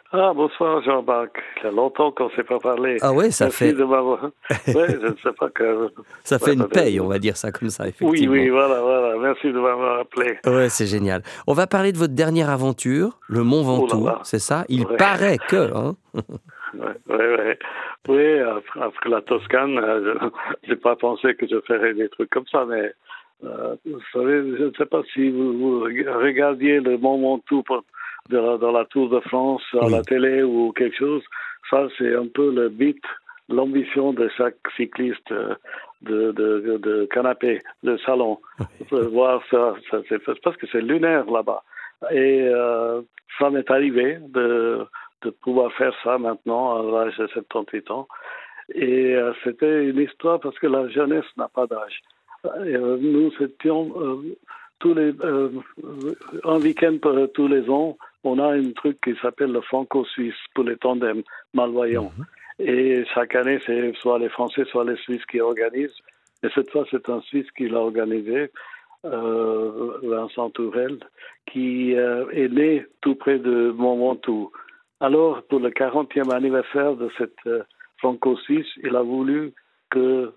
Ah, bonsoir Jean-Marc. Il y a longtemps qu'on ne s'est pas parlé. Ah ouais, ça Merci fait de m'avoir... Oui, je ne sais pas que... ça Ouais, fait une paye, on va dire ça comme ça, Oui, effectivement. oui, voilà. Merci de m'avoir appelé. Ouais, c'est génial. On va parler de votre dernière aventure, le Mont Oh là Ventoux, là. c'est ça? Il Ouais, paraît que, hein? ouais. Oui, après la Toscane, je n'ai pas pensé que je ferais des trucs comme ça, mais vous savez, je ne sais pas si vous regardiez le Mont Ventoux dans la Tour de France à la Oui. télé ou quelque chose. Ça, c'est un peu le but, l'ambition de chaque cycliste de canapé, de salon. Vous pouvez voir ça, c'est parce que c'est lunaire là-bas. Et ça m'est arrivé de pouvoir faire ça maintenant à l'âge de 78 ans. Et c'était une histoire parce que la jeunesse n'a pas d'âge. Nous étions un week-end tous les ans, on a un truc qui s'appelle le franco-suisse pour les tandems malvoyants. Mhm. Et chaque année, c'est soit les Français, soit les Suisses qui organisent. Et cette fois, c'est un Suisse qui l'a organisé, Vincent Tourelle, qui est né tout près de Mont Ventoux. Alors, pour le 40e anniversaire de cette franco-suisse, il a voulu que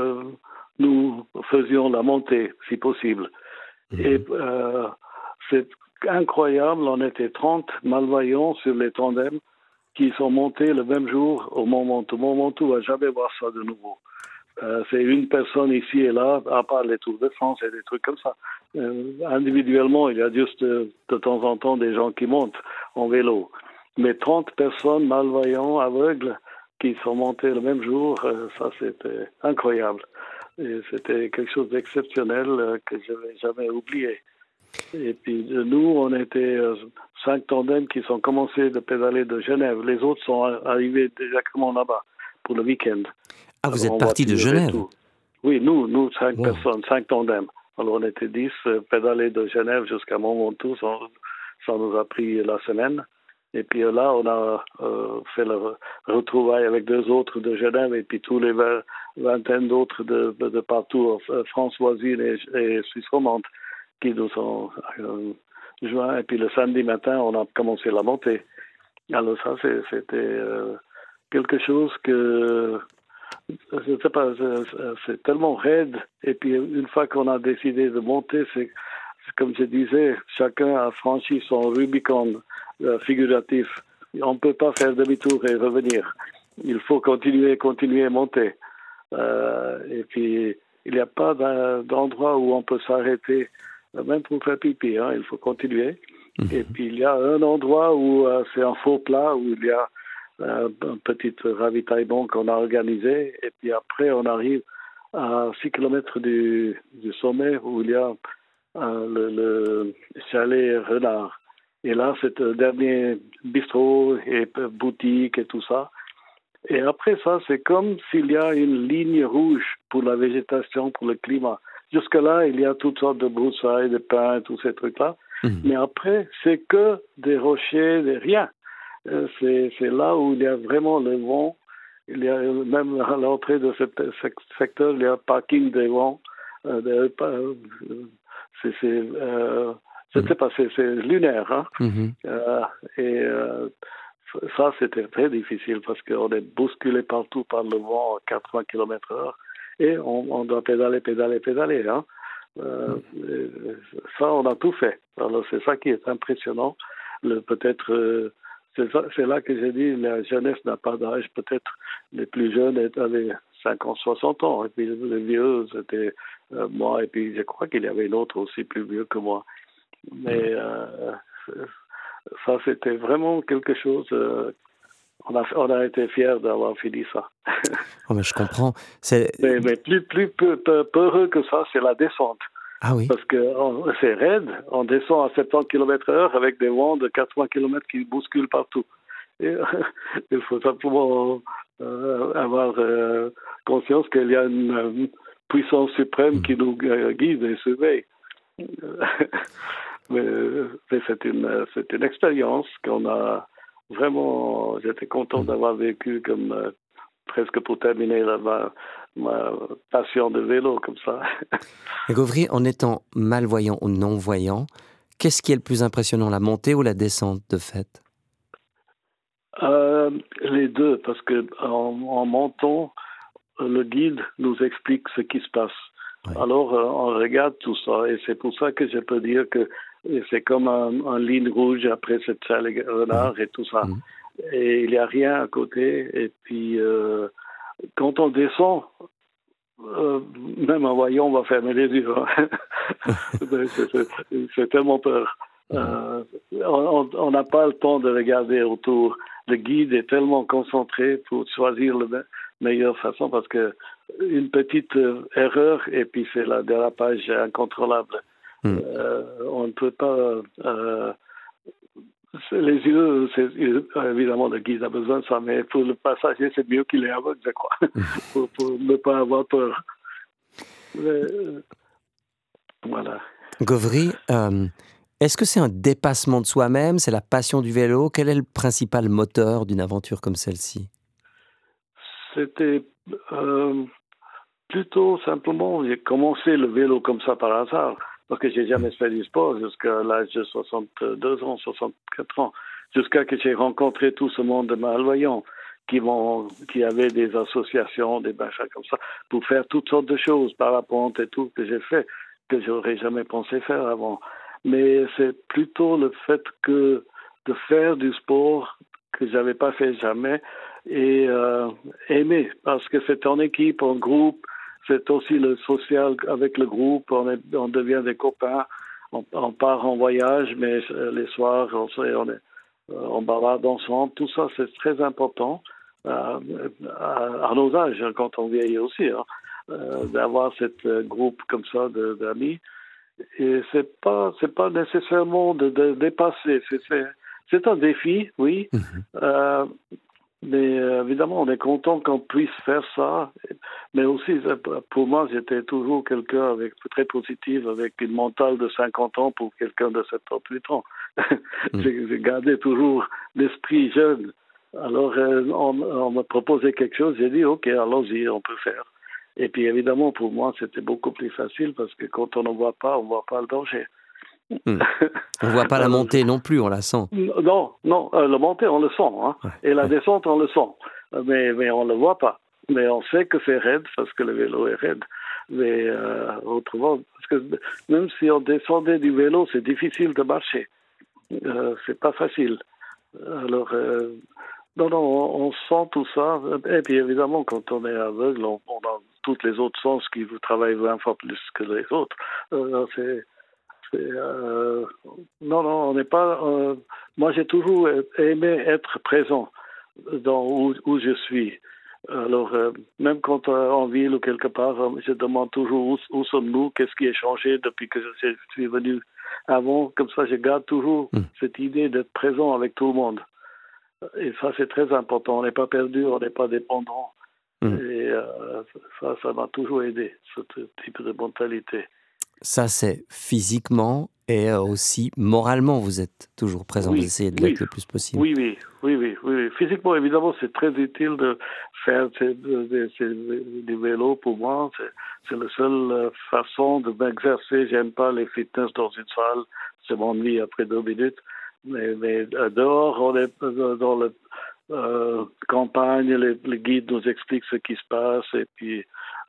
nous faisions la montée, si possible. Et Mhm. c'est incroyable, on était 30 malvoyants sur les tandems qui sont montés le même jour au Mont Ventoux. Mont Ventoux va jamais voir ça de nouveau. C'est une personne ici et là, à part les Tours de France et des trucs comme ça. Individuellement, il y a juste de temps en temps des gens qui montent en vélo. Mais 30 personnes malvoyants, aveugles, qui sont montés le même jour, ça c'était incroyable. Et c'était quelque chose d'exceptionnel que je ne vais jamais oublier. Et puis nous, on était 5 tandems qui sont commencés de pédaler de Genève. Les autres sont arrivés directement là-bas pour le week-end. Ah, vous Alors êtes en parti de voiture et Genève? tout. Oui, nous 5 Wow. personnes, 5 tandems. Alors on était 10, pédaler de Genève jusqu'à Mont-Ventoux, ça nous a pris la semaine. Et puis là, on a fait le retrouvaille avec 2 autres de Genève et puis tous les vingtaines d'autres de partout, France voisine et Suisse romande, qui nous ont joints. Et puis le samedi matin, on a commencé la montée. Alors ça, c'était quelque chose que je ne sais pas, c'est tellement raide. Et puis, une fois qu'on a décidé de monter, c'est comme je disais, chacun a franchi son Rubicon figuratif. On ne peut pas faire demi-tour et revenir. Il faut continuer à monter. Et puis, il n'y a pas d'endroit où on peut s'arrêter, même pour faire pipi. Hein, il faut continuer. Et Mhm. puis, il y a un endroit où c'est un faux plat, où il y a un petit ravitaillement qu'on a organisé. Et puis après, on arrive à 6 kilomètres du sommet où il y a le chalet Renard. Et là, c'est le dernier bistrot et boutique et tout ça. Et après ça, c'est comme s'il y a une ligne rouge pour la végétation, pour le climat. Jusque-là, il y a toutes sortes de broussailles, de pins, tous ces trucs-là. Mhm. Mais après, c'est que des rochers, des rien. C'est là où il y a vraiment le vent. Il y a même à l'entrée de ce secteur, il y a un parking des vents. Je ne sais pas, c'est lunaire. Hein? Mhm. Euh, et ça, c'était très difficile parce qu'on est bousculé partout par le vent à 80 km/h et on doit pédaler. Hein? Ça, on a tout fait. Alors, c'est ça qui est impressionnant. Peut-être, c'est là que j'ai dit, la jeunesse n'a pas d'âge. Peut-être les plus jeunes avaient 50, 60 ans. Et puis les vieux, c'était moi. Et puis je crois qu'il y avait une autre aussi plus vieux que moi. Mais ça, c'était vraiment quelque chose. On a été fiers d'avoir fini ça. Oh, mais je comprends. C'est... Mais plus peureux que ça, c'est la descente. Ah oui. Parce que c'est raide, on descend à 70 km/h avec des vents de 80 km qui bousculent partout. Et, il faut simplement avoir conscience qu'il y a une puissance suprême qui Mhm. nous guide et surveille. mais c'est une expérience qu'on a vraiment. J'étais content Mhm. d'avoir vécu comme presque pour terminer ma passion de vélo comme ça. Et Gauvry, en étant malvoyant ou non-voyant, qu'est-ce qui est le plus impressionnant, la montée ou la descente de fait? Les deux, parce que en montant, le guide nous explique ce qui se passe. Oui. Alors, on regarde tout ça, et c'est pour ça que je peux dire que c'est comme un ligne rouge après cette salle renard et tout ça. Et il n'y a rien à côté. Et puis, quand on descend, même en voyant, on va fermer les yeux. C'est tellement peur. On n'a pas le temps de regarder autour. Le guide est tellement concentré pour choisir la meilleure façon parce que une petite erreur et puis c'est le dérapage incontrôlable. On ne peut pas... les yeux, c'est, évidemment, le guide a besoin de ça, mais pour le passager, c'est mieux qu'il est aveugle, je crois, pour ne pas avoir peur. Voilà. Gauvry, est-ce que c'est un dépassement de soi-même? C'est la passion du vélo? Quel est le principal moteur d'une aventure comme celle-ci? C'était plutôt simplement, j'ai commencé le vélo comme ça par hasard, parce que j'ai jamais fait du sport jusqu'à l'âge de 62 ans, 64 ans, jusqu'à que j'ai rencontré tout ce monde de malvoyants qui avaient des associations, des machins comme ça, pour faire toutes sortes de choses, parapente et tout, que j'ai fait, que j'aurais jamais pensé faire avant. Mais c'est plutôt le fait que de faire du sport que j'avais pas fait jamais et aimer, parce que c'est en équipe, en groupe, c'est aussi le social avec le groupe, on devient des copains, on part en voyage, mais les soirs, on bavarde ensemble, tout ça c'est très important à nos âges, quand on vieillit aussi, d'avoir cette groupe comme ça d'amis. Et c'est pas nécessairement de dépasser, c'est un défi, oui. Mais évidemment, on est content qu'on puisse faire ça. Mais aussi, pour moi, j'étais toujours quelqu'un très positif, avec une mentale de 50 ans pour quelqu'un de 78 ans. J'ai gardé toujours l'esprit jeune. Alors, on me proposait quelque chose, j'ai dit, OK, allons-y, on peut faire. Et puis, évidemment, pour moi, c'était beaucoup plus facile parce que quand on ne voit pas, on ne voit pas le danger. On voit pas la montée non plus, on la sent. Non, la montée, on le sent. Hein. Ouais, et la descente, on le sent. Mais on ne le voit pas. Mais on sait que c'est raide parce que le vélo est raide. Mais autrement, parce que même si on descendait du vélo, c'est difficile de marcher. C'est pas facile. Alors, on sent tout ça. Et puis évidemment, quand on est aveugle, on a tous les autres sens qui vous travaillent 20 fois plus que les autres. On n'est pas. Moi, j'ai toujours aimé être présent où je suis. Alors, même quand en ville ou quelque part, je demande toujours où sommes-nous, qu'est-ce qui a changé depuis que je suis venu avant. Comme ça, je garde toujours cette idée d'être présent avec tout le monde. Et ça, c'est très important. On n'est pas perdu, on n'est pas dépendant. Et ça m'a toujours aidé, ce type de mentalité. Ça, c'est physiquement et aussi moralement, vous êtes toujours présent, vous essayez de l'être le plus possible. Oui. Physiquement, évidemment, c'est très utile de faire du vélo pour moi. C'est la seule façon de m'exercer. J'aime pas les fitness dans une salle. Je m'ennuie après 2 minutes. Mais dehors, on est dans la campagne, les guides nous expliquent ce qui se passe et puis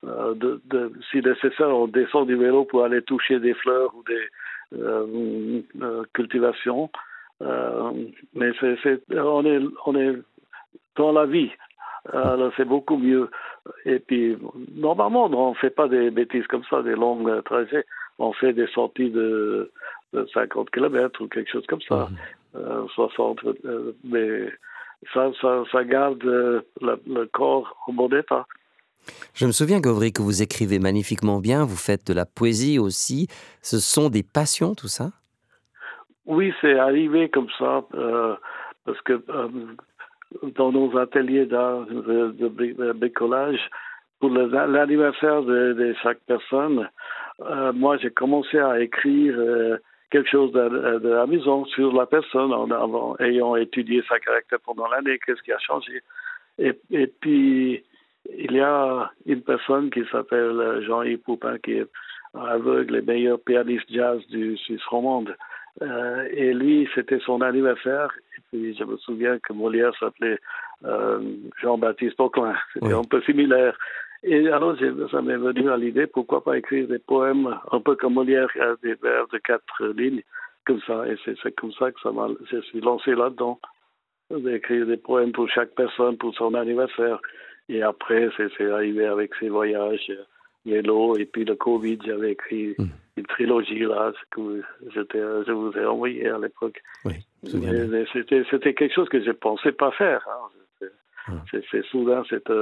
si nécessaire, on descend du vélo pour aller toucher des fleurs ou des cultivations. Mais on est dans la vie. Alors c'est beaucoup mieux. Et puis, normalement, on ne fait pas des bêtises comme ça, des longs trajets. On fait des sorties de 50 km ou quelque chose comme ça. 60. Mais ça garde le corps en bon état. Je me souviens, Gauvry, que vous écrivez magnifiquement bien, vous faites de la poésie aussi. Ce sont des passions, tout ça? Oui, c'est arrivé comme ça, parce que dans nos ateliers d'art, de bricolage, pour l'anniversaire de chaque personne, moi j'ai commencé à écrire quelque chose d'amusant sur la personne en ayant étudié sa caractère pendant l'année, qu'est-ce qui a changé. Et puis, il y a une personne qui s'appelle Jean-Yves Poupin, qui est aveugle et meilleur pianiste jazz du Suisse romande. Et lui, c'était son anniversaire. Et puis je me souviens que Molière s'appelait Jean-Baptiste Auquelin. C'était un peu similaire. Et alors, ça m'est venu à l'idée, pourquoi pas écrire des poèmes un peu comme Molière, des vers de 4 lignes, comme ça. Et c'est comme ça que je suis lancé là-dedans, d'écrire des poèmes pour chaque personne, pour son anniversaire. Et après, c'est arrivé avec ces voyages vélo, et puis le Covid, j'avais écrit une trilogie là, que je vous ai envoyé à l'époque. Oui, mais c'était quelque chose que je ne pensais pas faire. C'est soudain,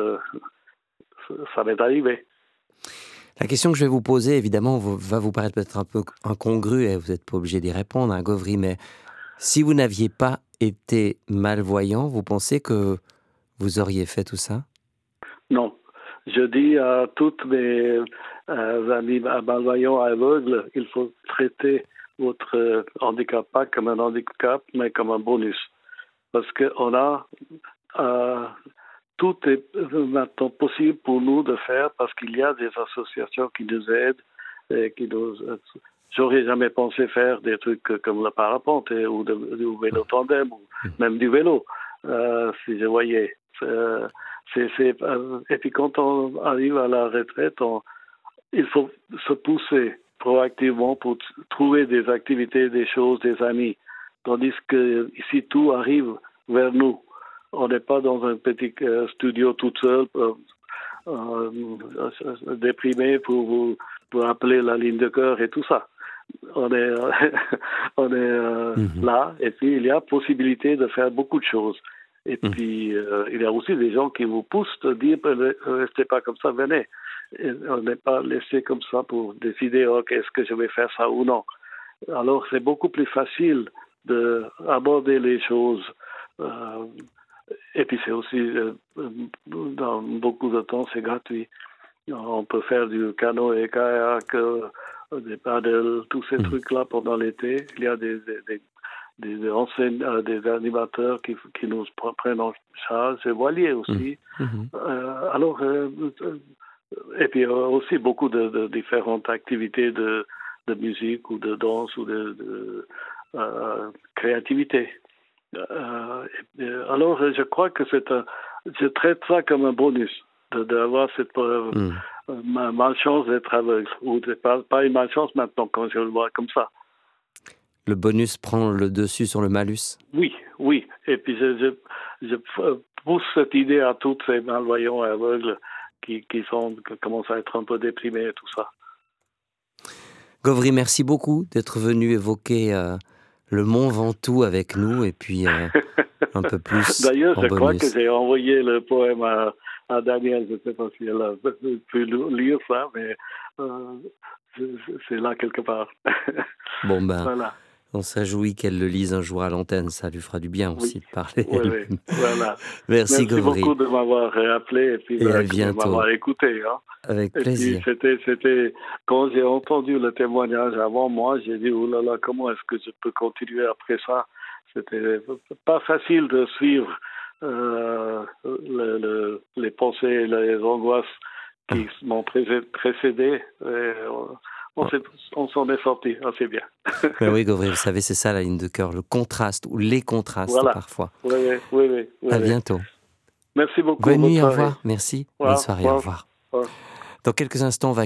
ça m'est arrivé. La question que je vais vous poser, évidemment, va vous paraître peut-être un peu incongrue, et vous n'êtes pas obligé d'y répondre, hein, Gauvry, mais si vous n'aviez pas été malvoyant, vous pensez que vous auriez fait tout ça? Non. Je dis à toutes mes amis malvoyants aveugles, il faut traiter votre handicap pas comme un handicap, mais comme un bonus. Parce qu'on a tout est maintenant possible pour nous de faire parce qu'il y a des associations qui nous aident et qui nous. J'aurais jamais pensé faire des trucs comme le parapente ou du vélo tandem ou même du vélo si je voyais. Et puis quand on arrive à la retraite, il faut se pousser proactivement pour trouver des activités, des choses, des amis. Tandis que ici tout arrive vers nous. On n'est pas dans un petit studio tout seul, déprimé pour appeler la ligne de cœur et tout ça. On est là, et puis il y a possibilité de faire beaucoup de choses. Et puis il y a aussi des gens qui vous poussent à dire restez pas comme ça, venez. Et on n'est pas laissé comme ça pour décider est-ce que je vais faire ça ou non. Alors c'est beaucoup plus facile d'aborder les choses. Et puis c'est aussi, dans beaucoup de temps, c'est gratuit. On peut faire du canoë et kayak, des paddles, tous ces trucs-là pendant l'été. Il y a des animateurs qui nous prennent en charge, des voiliers aussi. Alors, et puis aussi beaucoup de différentes activités de musique ou de danse ou de créativité. Alors, je crois que je traite ça comme un bonus, d'avoir cette malchance d'être aveugle, ou pas une malchance maintenant quand je le vois comme ça. Le bonus prend le dessus sur le malus? Oui. Et puis je pousse cette idée à tous ces malvoyants et aveugles qui commencent à être un peu déprimés et tout ça. Gauvry, merci beaucoup d'être venu évoquer le Mont Ventoux avec nous, et puis un peu plus. D'ailleurs, je crois que j'ai envoyé le poème à Daniel. Je ne sais pas si elle a pu lire ça, mais c'est là quelque part. Bon ben, voilà. On se réjouit qu'elle le lise un jour à l'antenne. Ça lui fera du bien aussi de parler. Oui, voilà. Merci Gauvry. Beaucoup de m'avoir appelé et puis de m'avoir écouté. Hein. Avec plaisir. Et puis c'était quand j'ai entendu le témoignage avant moi, j'ai dit oh là là, comment est-ce que je peux continuer après ça? C'était pas facile de suivre les pensées, les angoisses qui m'ont précédé. On s'en est sorti assez bien. Mais oui, Gauvry, vous savez, c'est ça la ligne de cœur, le contraste ou les contrastes parfois. Oui. À bientôt. Merci beaucoup. Bonne nuit, au revoir. Merci. Bonne soirée, au revoir. Dans quelques instants, on va